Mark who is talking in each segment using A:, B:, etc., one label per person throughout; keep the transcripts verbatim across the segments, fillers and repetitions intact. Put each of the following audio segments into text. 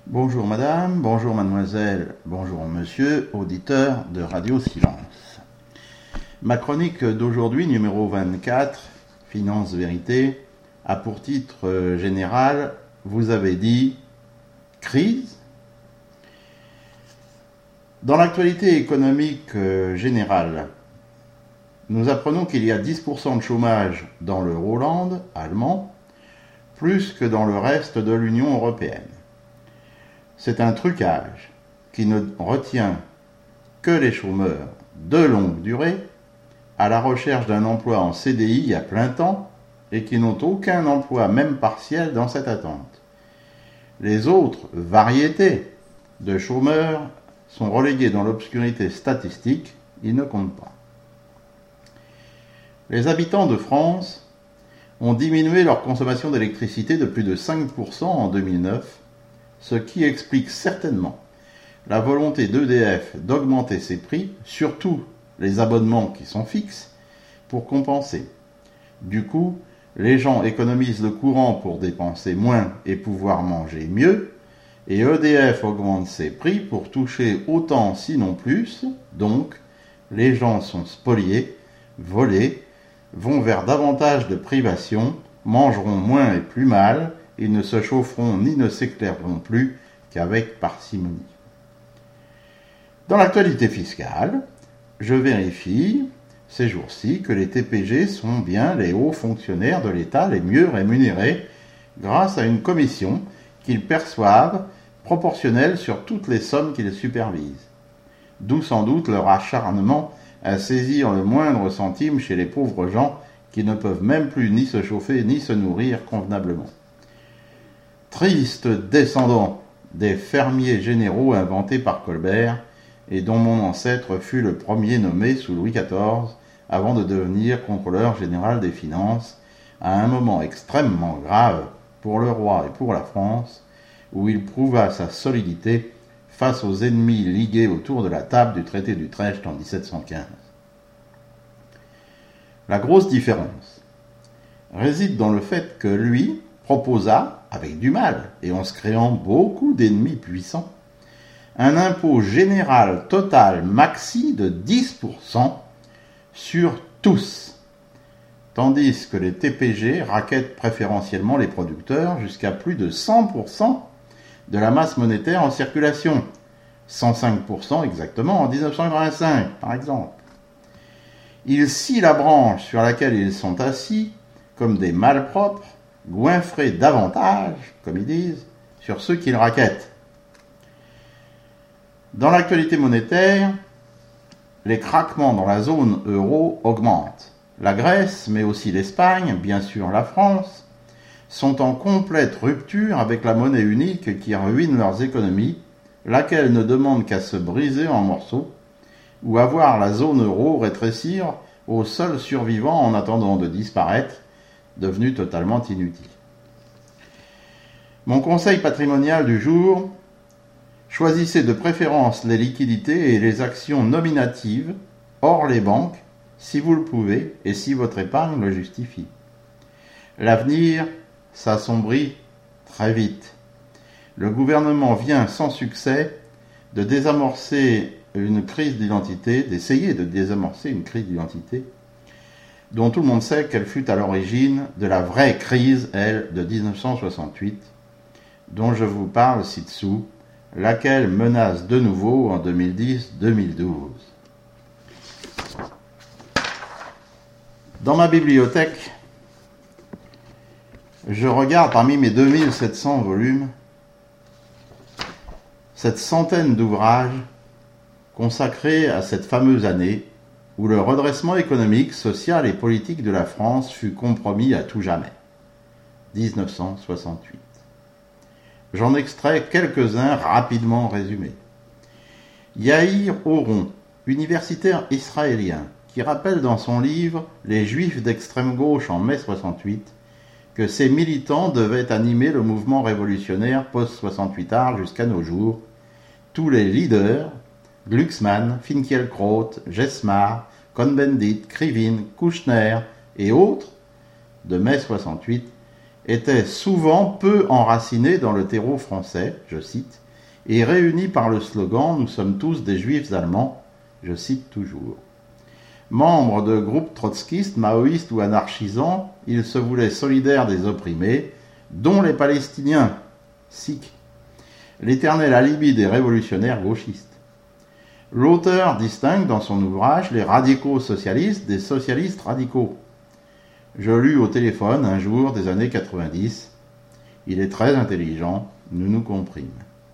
A: Bonjour madame, bonjour mademoiselle, bonjour monsieur, auditeur de Radio Silence. Ma chronique d'aujourd'hui, numéro vingt-quatre, Finance Vérité, a pour titre général « Vous avez dit crise ?» Dans l'actualité économique générale, nous apprenons qu'il y a dix pour cent de chômage dans l'Euroland allemand, plus que dans le reste de l'Union européenne. C'est un trucage qui ne retient que les chômeurs de longue durée à la recherche d'un emploi en C D I à plein temps et qui n'ont aucun emploi, même partiel, dans cette attente. Les autres variétés de chômeurs sont relégués dans l'obscurité statistique, ils ne comptent pas. Les habitants de France ont diminué leur consommation d'électricité de plus de cinq pour cent en deux mille neuf, ce qui explique certainement la volonté d'E D F d'augmenter ses prix, surtout les abonnements qui sont fixes, pour compenser. Du coup, les gens économisent le courant pour dépenser moins et pouvoir manger mieux, et E D F augmente ses prix pour toucher autant sinon plus, donc les gens sont spoliés, volés, vont vers davantage de privations, mangeront moins et plus mal, ils ne se chaufferont ni ne s'éclaireront plus qu'avec parcimonie. Dans l'actualité fiscale, je vérifie ces jours-ci que les T P G sont bien les hauts fonctionnaires de l'État les mieux rémunérés grâce à une commission qu'ils perçoivent proportionnelle sur toutes les sommes qu'ils supervisent. D'où sans doute leur acharnement à saisir le moindre centime chez les pauvres gens qui ne peuvent même plus ni se chauffer ni se nourrir convenablement. Triste descendant des fermiers généraux inventés par Colbert et dont mon ancêtre fut le premier nommé sous Louis quatorze avant de devenir contrôleur général des finances à un moment extrêmement grave pour le roi et pour la France où il prouva sa solidité face aux ennemis ligués autour de la table du traité d'Utrecht en dix-sept cent quinze. La grosse différence réside dans le fait que lui proposa, avec du mal, et en se créant beaucoup d'ennemis puissants, un impôt général total maxi de dix pour cent sur tous, tandis que les T P G raquettent préférentiellement les producteurs jusqu'à plus de cent pour cent de la masse monétaire en circulation, cent cinq pour cent exactement en dix-neuf cent quatre-vingt-cinq par exemple. Ils scient la branche sur laquelle ils sont assis comme des malpropres, goinfrer davantage, comme ils disent, sur ceux qu'ils raquettent. Dans l'actualité monétaire, les craquements dans la zone euro augmentent. La Grèce, mais aussi l'Espagne, bien sûr la France, sont en complète rupture avec la monnaie unique qui ruine leurs économies, laquelle ne demande qu'à se briser en morceaux, ou à voir la zone euro rétrécir au seul survivant en attendant de disparaître, devenu totalement inutile. Mon conseil patrimonial du jour, choisissez de préférence les liquidités et les actions nominatives, hors les banques, si vous le pouvez et si votre épargne le justifie. L'avenir s'assombrit très vite. Le gouvernement vient sans succès de désamorcer une crise d'identité, d'essayer de désamorcer une crise d'identité, dont tout le monde sait qu'elle fut à l'origine de la vraie crise, elle, de dix-neuf cent soixante-huit, dont je vous parle ci-dessous, laquelle menace de nouveau en deux mille dix deux mille douze. Dans ma bibliothèque, je regarde parmi mes deux mille sept cents volumes cette centaine d'ouvrages consacrés à cette fameuse année où le redressement économique, social et politique de la France fut compromis à tout jamais. dix-neuf cent soixante-huit. J'en extrais quelques-uns rapidement résumés. Yair Oron, universitaire israélien, qui rappelle dans son livre « Les Juifs d'extrême gauche en mai soixante-huit » que ces militants devaient animer le mouvement révolutionnaire post-soixante-huitard jusqu'à nos jours. Tous les leaders, Glucksmann, Finkielkraut, Jesmar, Cohn-Bendit, Krivine, Kouchner et autres, de mai soixante-huit, étaient souvent peu enracinés dans le terreau français, je cite, et réunis par le slogan « Nous sommes tous des juifs allemands », je cite toujours. Membres de groupes trotskistes, maoïstes ou anarchisants, ils se voulaient solidaires des opprimés, dont les Palestiniens, sikhs, l'éternel alibi des révolutionnaires gauchistes. L'auteur distingue dans son ouvrage les radicaux socialistes des socialistes radicaux. Je lus au téléphone un jour des années quatre-vingt-dix. Il est très intelligent, nous nous comprîmes.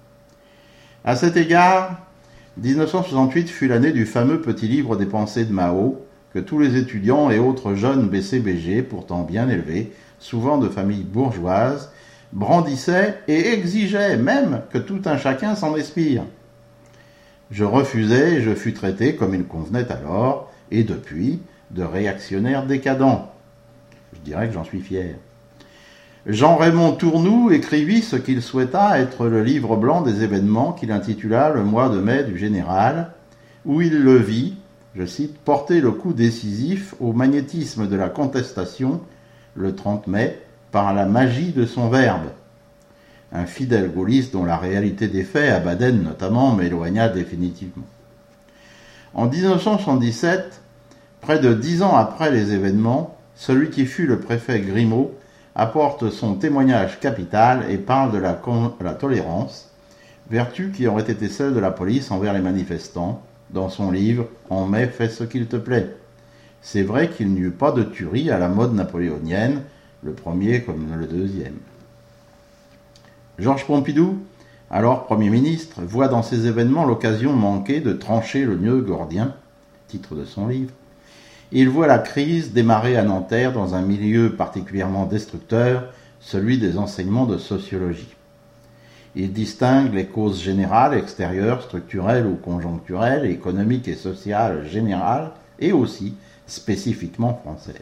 A: À cet égard, dix-neuf cent soixante-huit fut l'année du fameux petit livre des pensées de Mao, que tous les étudiants et autres jeunes B C B G, pourtant bien élevés, souvent de familles bourgeoises, brandissaient et exigeaient même que tout un chacun s'en inspire. Je refusais et je fus traité, comme il convenait alors, et depuis, de réactionnaire décadent. Je dirais que j'en suis fier. Jean-Raymond Tournoux écrivit ce qu'il souhaita être le livre blanc des événements qu'il intitula Le mois de mai du général, où il le vit, je cite, porter le coup décisif au magnétisme de la contestation, le trente mai, par la magie de son verbe. Un fidèle gaulliste dont la réalité des faits, à Baden notamment, m'éloigna définitivement. En dix-neuf cent soixante-dix-sept, près de dix ans après les événements, celui qui fut le préfet Grimaud apporte son témoignage capital et parle de la, con- la tolérance, vertu qui aurait été celle de la police envers les manifestants, dans son livre « En mai, fais ce qu'il te plaît ». C'est vrai qu'il n'y eut pas de tuerie à la mode napoléonienne, le premier comme le deuxième. Georges Pompidou, alors Premier ministre, voit dans ces événements l'occasion manquée de trancher le nœud gordien, titre de son livre. Il voit la crise démarrer à Nanterre dans un milieu particulièrement destructeur, celui des enseignements de sociologie. Il distingue les causes générales, extérieures, structurelles ou conjoncturelles, économiques et sociales générales, et aussi spécifiquement françaises.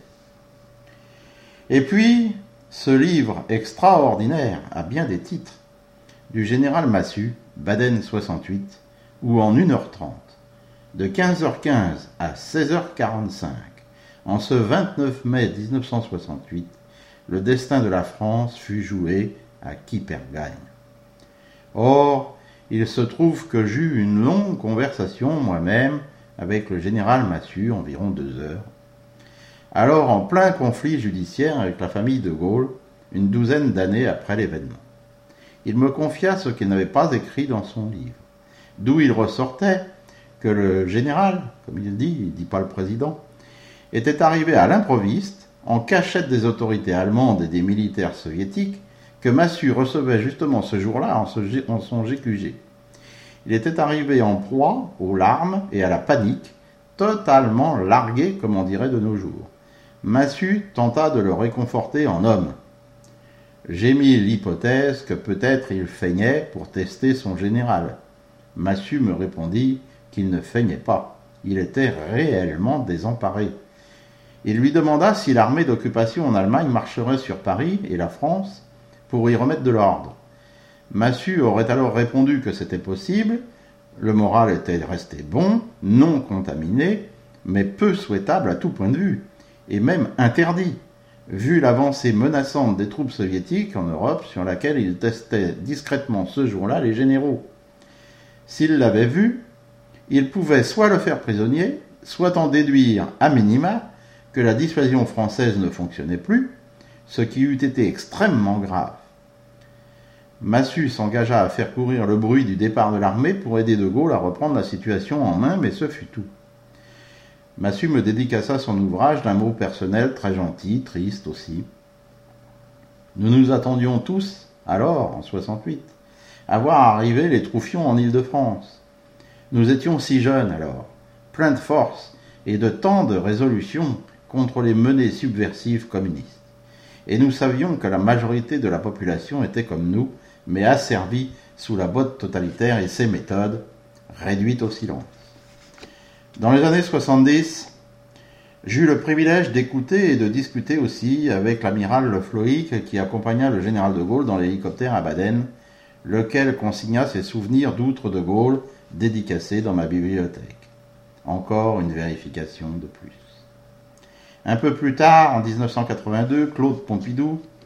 A: Et puis, ce livre extraordinaire, à bien des titres, du général Massu, Baden soixante-huit, où en une heure trente, de quinze heures quinze à seize heures quarante-cinq, en ce vingt-neuf mai dix-neuf cent soixante-huit, le destin de la France fut joué à qui perd gagne. Or, il se trouve que j'eus une longue conversation moi-même avec le général Massu, environ deux heures, alors en plein conflit judiciaire avec la famille de Gaulle, une douzaine d'années après l'événement. Il me confia ce qu'il n'avait pas écrit dans son livre, d'où il ressortait que le général, comme il dit, il ne dit pas le président, était arrivé à l'improviste, en cachette des autorités allemandes et des militaires soviétiques, que Massu recevait justement ce jour-là en, en son G Q G. Il était arrivé en proie aux larmes et à la panique, totalement largué, comme on dirait de nos jours. Massu tenta de le réconforter en homme. J'ai mis l'hypothèse que peut-être il feignait pour tester son général. Massu me répondit qu'il ne feignait pas. Il était réellement désemparé. Il lui demanda si l'armée d'occupation en Allemagne marcherait sur Paris et la France pour y remettre de l'ordre. Massu aurait alors répondu que c'était possible, le moral était resté bon, non contaminé, mais peu souhaitable à tout point de vue, et même interdit, vu l'avancée menaçante des troupes soviétiques en Europe sur laquelle il testait discrètement ce jour-là les généraux. S'il l'avait vu, il pouvait soit le faire prisonnier, soit en déduire à minima que la dissuasion française ne fonctionnait plus, ce qui eût été extrêmement grave. Massu s'engagea à faire courir le bruit du départ de l'armée pour aider De Gaulle à reprendre la situation en main, mais ce fut tout. Massu me dédicaça son ouvrage d'un mot personnel très gentil, triste aussi. Nous nous attendions tous, alors, en soixante-huit, à voir arriver les Troufions en Île-de-France. Nous étions si jeunes alors, pleins de force et de tant de résolution contre les menées subversives communistes. Et nous savions que la majorité de la population était comme nous, mais asservie sous la botte totalitaire et ses méthodes, réduites au silence. Dans les années soixante-dix, j'eus le privilège d'écouter et de discuter aussi avec l'amiral Le Floïc qui accompagna le général de Gaulle dans l'hélicoptère à Baden, lequel consigna ses souvenirs d'outre de Gaulle dédicacés dans ma bibliothèque. Encore une vérification de plus. Un peu plus tard, en dix-neuf cent quatre-vingt-deux, Claude Pompidou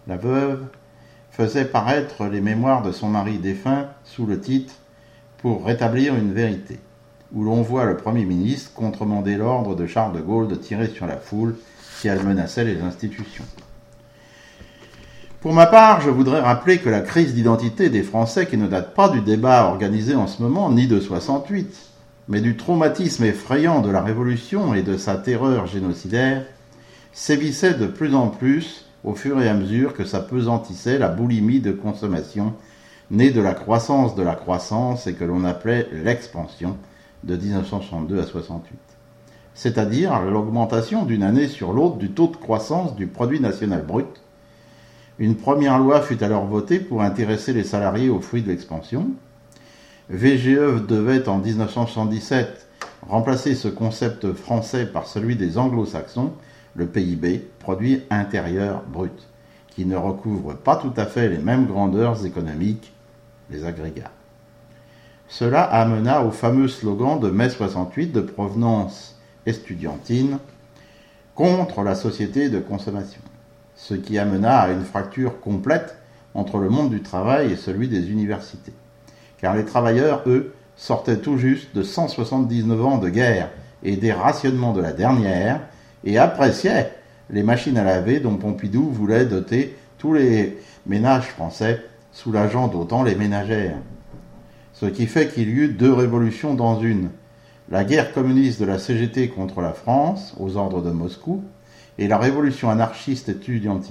A: la veuve, faisait paraître les mémoires de son mari défunt sous le titre « Pour rétablir une vérité », où l'on voit le Premier ministre contremander l'ordre de Charles de Gaulle de tirer sur la foule si elle menaçait les institutions. Pour ma part, je voudrais rappeler que la crise d'identité des Français, qui ne date pas du débat organisé en ce moment, ni de soixante-huit, mais du traumatisme effrayant de la Révolution et de sa terreur génocidaire, sévissait de plus en plus au fur et à mesure que s'apesantissait la boulimie de consommation née de la croissance de la croissance et que l'on appelait l'expansion de dix-neuf cent soixante-deux à soixante-huit. C'est-à-dire l'augmentation d'une année sur l'autre du taux de croissance du produit national brut. Une première loi fut alors votée pour intéresser les salariés aux fruits de l'expansion. V G E devait en dix-neuf cent soixante-dix-sept remplacer ce concept français par celui des anglo-saxons, le P I B, produit intérieur brut, qui ne recouvre pas tout à fait les mêmes grandeurs économiques, les agrégats. Cela amena au fameux slogan de mai soixante-huit de provenance estudiantine contre la société de consommation, ce qui amena à une fracture complète entre le monde du travail et celui des universités. Car les travailleurs, eux, sortaient tout juste de cent soixante-dix-neuf ans de guerre et des rationnements de la dernière, et appréciaient les machines à laver dont Pompidou voulait doter tous les ménages français, soulageant d'autant les ménagères. Ce qui fait qu'il y eut deux révolutions dans une. La guerre communiste de la C G T contre la France, aux ordres de Moscou, et la révolution anarchiste estudiantine.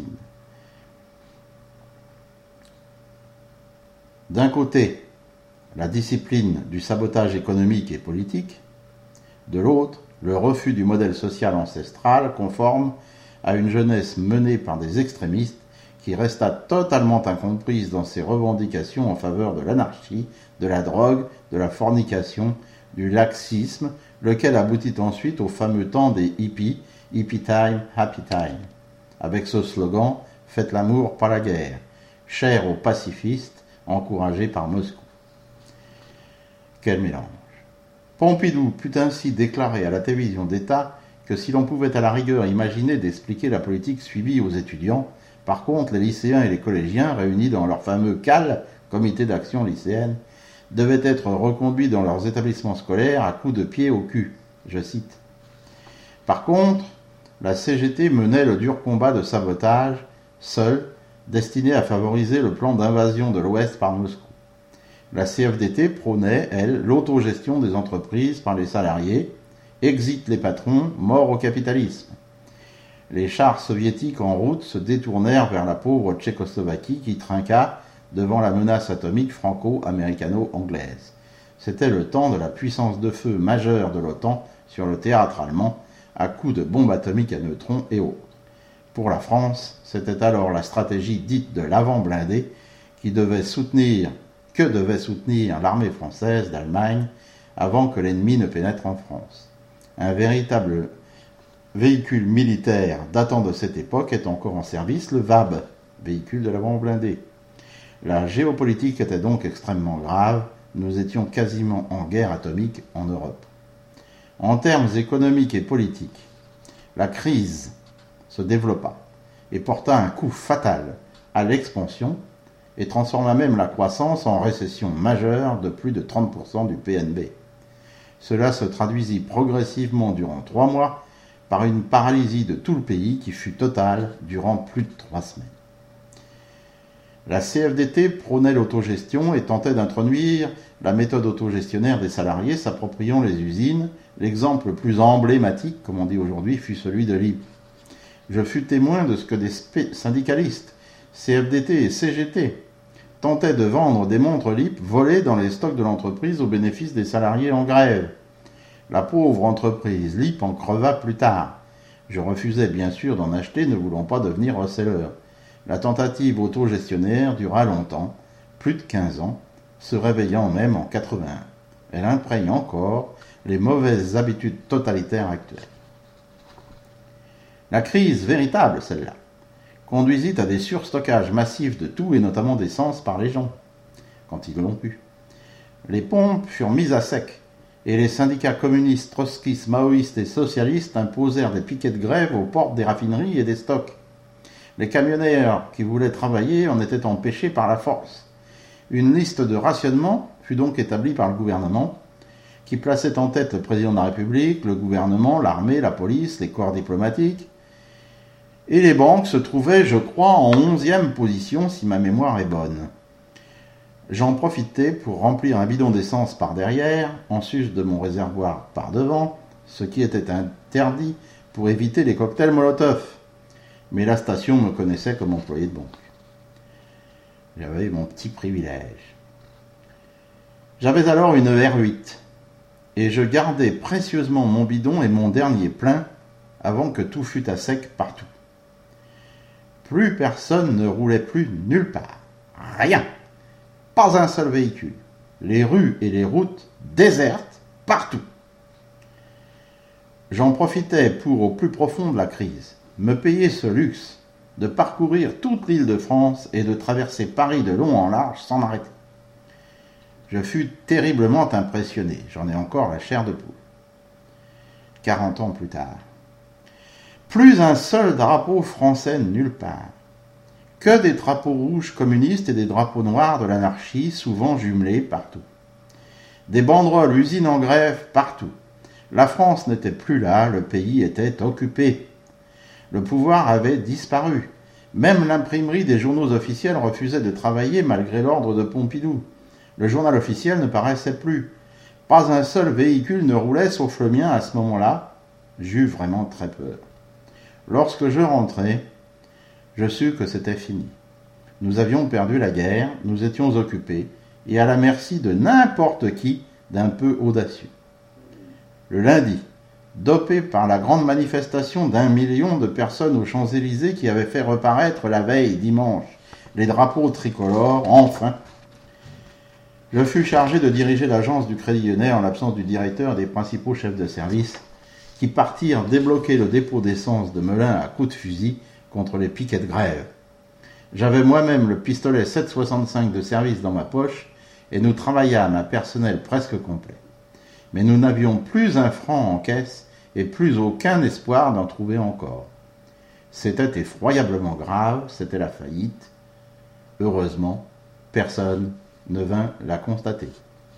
A: D'un côté, la discipline du sabotage économique et politique, de l'autre, le refus du modèle social ancestral conforme à une jeunesse menée par des extrémistes qui resta totalement incomprise dans ses revendications en faveur de l'anarchie, de la drogue, de la fornication, du laxisme, lequel aboutit ensuite au fameux temps des hippies, hippie time, happy time, avec ce slogan « Faites l'amour, pas la guerre », cher aux pacifistes, encouragé par Moscou. Quel mélange! Pompidou put ainsi déclarer à la télévision d'État que si l'on pouvait à la rigueur imaginer d'expliquer la politique suivie aux étudiants, par contre les lycéens et les collégiens, réunis dans leur fameux C A L, Comité d'action lycéenne, devaient être reconduits dans leurs établissements scolaires à coups de pied au cul. Je cite. Par contre, la C G T menait le dur combat de sabotage, seule, destiné à favoriser le plan d'invasion de l'Ouest par Moscou. La C F D T prônait, elle, l'autogestion des entreprises par les salariés, exit les patrons, mort au capitalisme. Les chars soviétiques en route se détournèrent vers la pauvre Tchécoslovaquie qui trinqua devant la menace atomique franco-américano-anglaise. C'était le temps de la puissance de feu majeure de l'OTAN sur le théâtre allemand, à coups de bombes atomiques à neutrons et autres. Pour la France, c'était alors la stratégie dite de l'avant blindé qui devait soutenir, que devait soutenir l'armée française d'Allemagne avant que l'ennemi ne pénètre en France. Un véritable véhicule militaire datant de cette époque est encore en service, le V A B, véhicule de l'avant blindé. La géopolitique était donc extrêmement grave, nous étions quasiment en guerre atomique en Europe. En termes économiques et politiques, la crise se développa et porta un coup fatal à l'expansion et transforma même la croissance en récession majeure de plus de trente pour cent du P N B. Cela se traduisit progressivement durant trois mois par une paralysie de tout le pays qui fut totale durant plus de trois semaines. La C F D T prônait l'autogestion et tentait d'introduire la méthode autogestionnaire des salariés s'appropriant les usines. L'exemple le plus emblématique, comme on dit aujourd'hui, fut celui de l'I P. Je fus témoin de ce que des syndicalistes, C F D T et C G T, tentaient de vendre des montres L I P volées dans les stocks de l'entreprise au bénéfice des salariés en grève. La pauvre entreprise L I P en creva plus tard. Je refusais bien sûr d'en acheter, ne voulant pas devenir reseller. La tentative autogestionnaire dura longtemps, plus de quinze ans, se réveillant même en quatre-vingt-un. Elle imprègne encore les mauvaises habitudes totalitaires actuelles. La crise véritable, celle-là, conduisit à des surstockages massifs de tout et notamment d'essence par les gens, quand ils l'ont pu. Les pompes furent mises à sec et les syndicats communistes, trotskistes, maoïstes et socialistes imposèrent des piquets de grève aux portes des raffineries et des stocks. Les camionneurs qui voulaient travailler en étaient empêchés par la force. Une liste de rationnement fut donc établie par le gouvernement, qui plaçait en tête le président de la République, le gouvernement, l'armée, la police, les corps diplomatiques. Et les banques se trouvaient, je crois, en onzième position, si ma mémoire est bonne. J'en profitais pour remplir un bidon d'essence par derrière, en sus de mon réservoir par devant, ce qui était interdit pour éviter les cocktails Molotov. Mais la station me connaissait comme employé de banque. J'avais mon petit privilège. J'avais alors une R huit, et je gardais précieusement mon bidon et mon dernier plein avant que tout fût à sec partout. Plus personne ne roulait plus nulle part. Rien. Pas un seul véhicule. Les rues et les routes désertes partout. J'en profitais pour, au plus profond de la crise, me payer ce luxe de parcourir toute l'île de France et de traverser Paris de long en large sans m'arrêter. Je fus terriblement impressionné. J'en ai encore la chair de poule. Quarante ans plus tard. Plus un seul drapeau français nulle part. Que des drapeaux rouges communistes et des drapeaux noirs de l'anarchie, souvent jumelés partout. Des banderoles usines en grève partout. La France n'était plus là, le pays était occupé. Le pouvoir avait disparu. Même l'imprimerie des journaux officiels refusait de travailler malgré l'ordre de Pompidou. Le journal officiel ne paraissait plus. Pas un seul véhicule ne roulait sauf le mien à ce moment-là. J'eus vraiment très peur. Lorsque je rentrai, je sus que c'était fini. Nous avions perdu la guerre, nous étions occupés, et à la merci de n'importe qui d'un peu audacieux. Le lundi, dopé par la grande manifestation d'un million de personnes aux Champs-Élysées qui avaient fait reparaître la veille dimanche les drapeaux tricolores, enfin, je fus chargé de diriger l'agence du Crédit Lyonnais en l'absence du directeur et des principaux chefs de service qui partirent débloquer le dépôt d'essence de Melun à coups de fusil contre les piquets de grève. J'avais moi-même le pistolet sept soixante-cinq de service dans ma poche et nous travaillâmes à personnel presque complet. Mais nous n'avions plus un franc en caisse et plus aucun espoir d'en trouver encore. C'était effroyablement grave, c'était la faillite. Heureusement, personne ne vint la constater.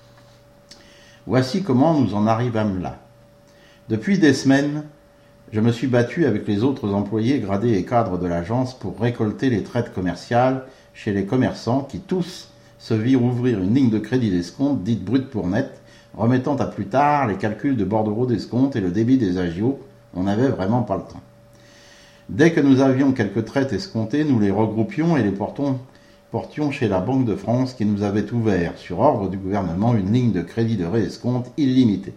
A: Voici comment nous en arrivâmes là. Depuis des semaines, je me suis battu avec les autres employés gradés et cadres de l'agence pour récolter les traites commerciales chez les commerçants qui tous se virent ouvrir une ligne de crédit d'escompte dite brute pour net, remettant à plus tard les calculs de bordereau d'escompte et le débit des agios. On n'avait vraiment pas le temps. Dès que nous avions quelques traites escomptées, nous les regroupions et les portions, portions chez la Banque de France qui nous avait ouvert, sur ordre du gouvernement, une ligne de crédit de réescompte illimitée.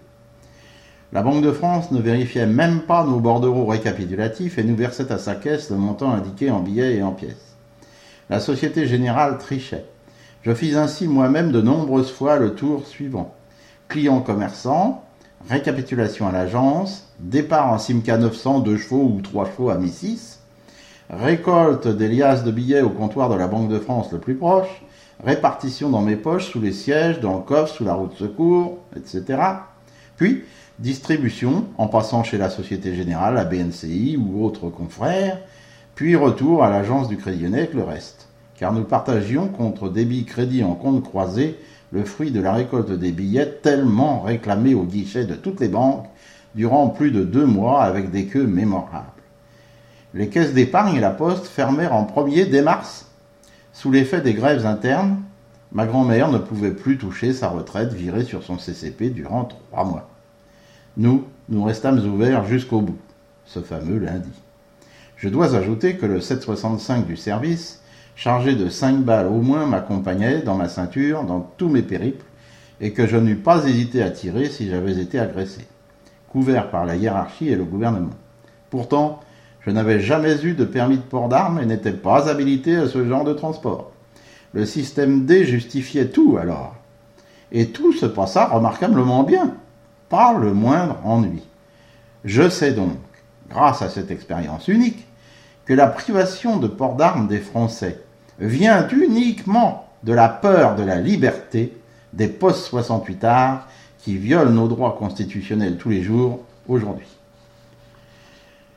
A: La Banque de France ne vérifiait même pas nos bordereaux récapitulatifs et nous versait à sa caisse le montant indiqué en billets et en pièces. La Société Générale trichait. Je fis ainsi moi-même de nombreuses fois le tour suivant. Client commerçant, récapitulation à l'agence, départ en Simca neuf cents, deux chevaux ou trois chevaux à Mi six, récolte des liasses de billets au comptoir de la Banque de France le plus proche, répartition dans mes poches, sous les sièges, dans le coffre, sous la roue de secours, et cetera. Puis, distribution en passant chez la Société Générale, la B N C I ou autres confrères, puis retour à l'agence du Crédit Lyonnais avec le reste. Car nous partagions contre débit crédit en compte croisé le fruit de la récolte des billets tellement réclamés au guichet de toutes les banques durant plus de deux mois avec des queues mémorables. Les caisses d'épargne et la poste fermèrent en premier dès mars. Sous l'effet des grèves internes, ma grand-mère ne pouvait plus toucher sa retraite virée sur son C C P durant trois mois. Nous, nous restâmes ouverts jusqu'au bout, ce fameux lundi. Je dois ajouter que le sept soixante-cinq du service, chargé de cinq balles au moins, m'accompagnait dans ma ceinture dans tous mes périples et que je n'eus pas hésité à tirer si j'avais été agressé, couvert par la hiérarchie et le gouvernement. Pourtant, je n'avais jamais eu de permis de port d'armes et n'étais pas habilité à ce genre de transport. Le système D justifiait tout alors. Et tout se passa remarquablement bien. Pas le moindre ennui. Je sais donc, grâce à cette expérience unique, que la privation de port d'armes des Français vient uniquement de la peur de la liberté des post soixante-huit ards qui violent nos droits constitutionnels tous les jours aujourd'hui.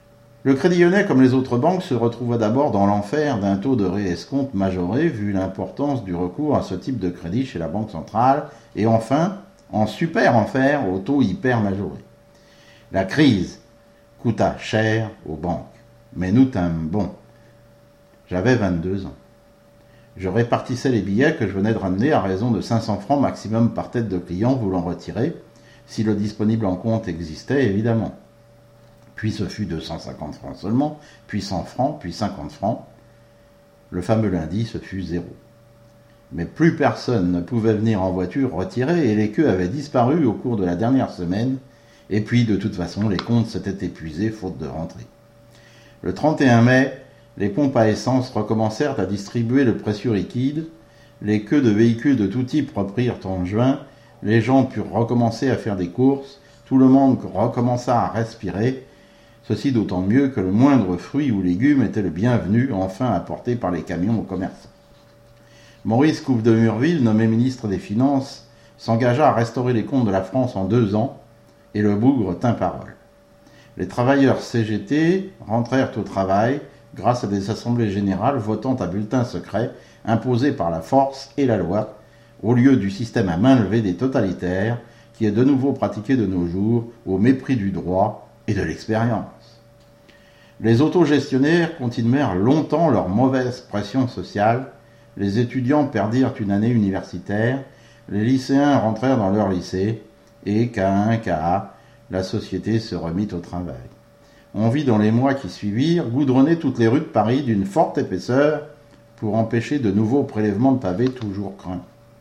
A: Le Crédit Lyonnais, comme les autres banques, se retrouva d'abord dans l'enfer d'un taux de réescompte majoré, vu l'importance du recours à ce type de crédit chez la Banque centrale, et enfin, en super enfer au taux hyper majoré. La crise coûta cher aux banques, mais nous tîmes bon. J'avais vingt-deux ans. Je répartissais les billets que je venais de ramener à raison de cinq cents francs maximum par tête de client voulant retirer, si le disponible en compte existait évidemment. Puis ce fut deux cent cinquante francs seulement, puis cent francs, puis cinquante francs. Le fameux lundi, ce fut zéro. Mais plus personne ne pouvait venir en voiture retirer et les queues avaient disparu au cours de la dernière semaine. Et puis, de toute façon, les comptes s'étaient épuisés faute de rentrée. Le trente et un mai, les pompes à essence recommencèrent à distribuer le précieux liquide. Les queues de véhicules de tout type reprirent en juin. Les gens purent recommencer à faire des courses. Tout le monde recommença à respirer. Ceci d'autant mieux que le moindre fruit ou légume était le bienvenu, enfin apporté par les camions aux commerçants. Maurice Couve de Murville, nommé ministre des Finances, s'engagea à restaurer les comptes de la France en deux ans, et le bougre tint parole. Les travailleurs C G T rentrèrent au travail grâce à des assemblées générales votant à bulletin secret imposés par la force et la loi, au lieu du système à main levée des totalitaires qui est de nouveau pratiqué de nos jours au mépris du droit et de l'expérience. Les autogestionnaires continuèrent longtemps leur mauvaise pression sociale, les étudiants perdirent une année universitaire, les lycéens rentrèrent dans leur lycée, et qu'à un qu'à a, la société se remit au travail. On vit dans les mois qui suivirent goudronner toutes les rues de Paris d'une forte épaisseur pour empêcher de nouveaux prélèvements de pavés toujours craints.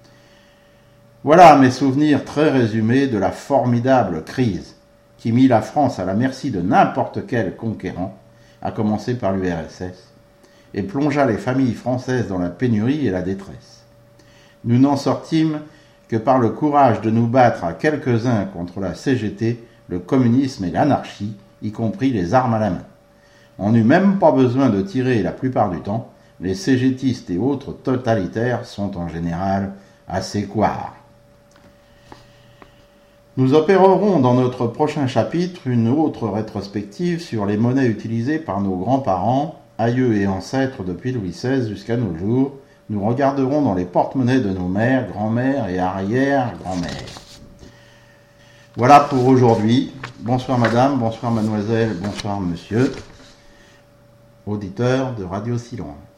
A: Voilà mes souvenirs très résumés de la formidable crise qui mit la France à la merci de n'importe quel conquérant, à commencer par l'U R S S, et plongea les familles françaises dans la pénurie et la détresse. Nous n'en sortîmes que par le courage de nous battre à quelques-uns contre la C G T, le communisme et l'anarchie, y compris les armes à la main. On n'eut même pas besoin de tirer la plupart du temps, les cégétistes et autres totalitaires sont en général assez couards. Nous opérerons dans notre prochain chapitre une autre rétrospective sur les monnaies utilisées par nos grands-parents, aïeux et ancêtres depuis Louis seize jusqu'à nos jours. Nous regarderons dans les porte-monnaies de nos mères, grand-mères et arrière-grand-mères. Voilà pour aujourd'hui. Bonsoir madame, bonsoir mademoiselle, bonsoir monsieur, auditeur de Radio Siloin.